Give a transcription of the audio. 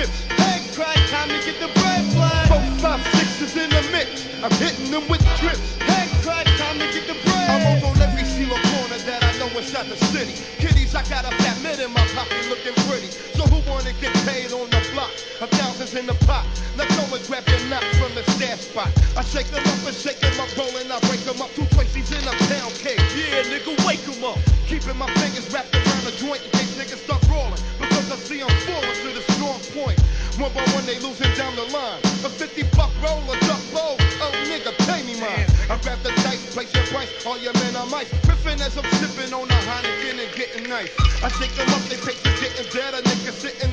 chips. Hang crack, time to get the bread flag. 4, 5, 6 is in the mix. I'm hitting them with trips. Hang crack, time to get the bread. I'm on every CeeLo corner that I know inside the city. Kiddies, I got a fat mid in my pocket looking pretty. So who wanna get paid on the block? 1,000's in the pot. Let's go and grab your knots from the stash spot. I shake them up and shake them up, rolling, I break them up. 2 Tracy's in a pound cake. Yeah, nigga, wake them up. Keeping my fingers wrapped around the joint in case niggas start rolling. Because I see I'm falling to the strong point. One by one, they losing down the line. A 50-buck roll, a duck bowl. Oh, nigga, pay me mine. I grab the dice, place your price. All your men are mice. Riffing as I'm sipping on a Heineken and getting nice. I shake them up, they picture getting dead. A nigga sitting